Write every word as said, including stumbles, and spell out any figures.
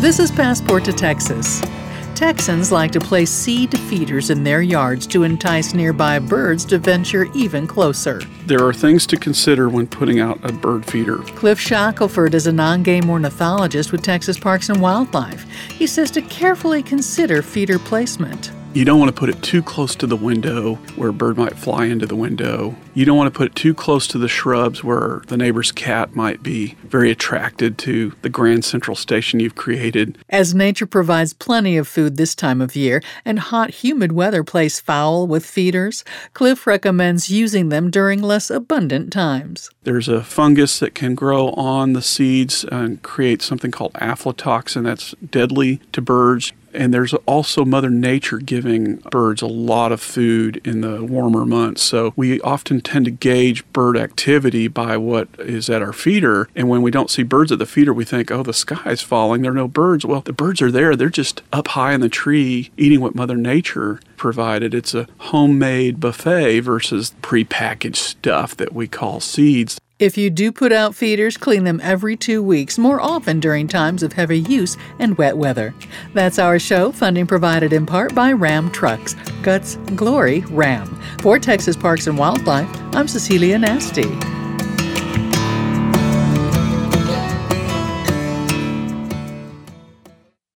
This is Passport to Texas. Texans like to place seed feeders in their yards to entice nearby birds to venture even closer. There are things to consider when putting out a bird feeder. Cliff Shackelford is a non-game ornithologist with Texas Parks and Wildlife. He says to carefully consider feeder placement. You don't want to put it too close to the window where a bird might fly into the window. You don't want to put it too close to the shrubs where the neighbor's cat might be very attracted to the grand central station you've created. As nature provides plenty of food this time of year and hot, humid weather plays foul with feeders, Cliff recommends using them during less abundant times. There's a fungus that can grow on the seeds and create something called aflatoxin that's deadly to birds. And there's also Mother Nature giving birds a lot of food in the warmer months. So we often tend to gauge bird activity by what is at our feeder. And when we don't see birds at the feeder, we think, oh, the sky is falling. There are no birds. Well, the birds are there. They're just up high in the tree eating what Mother Nature provided. It's a homemade buffet versus prepackaged stuff that we call seeds. If you do put out feeders, clean them every two weeks, more often during times of heavy use and wet weather. That's our show, funding provided in part by Ram Trucks. Guts, glory, Ram. For Texas Parks and Wildlife, I'm Cecilia Nasty.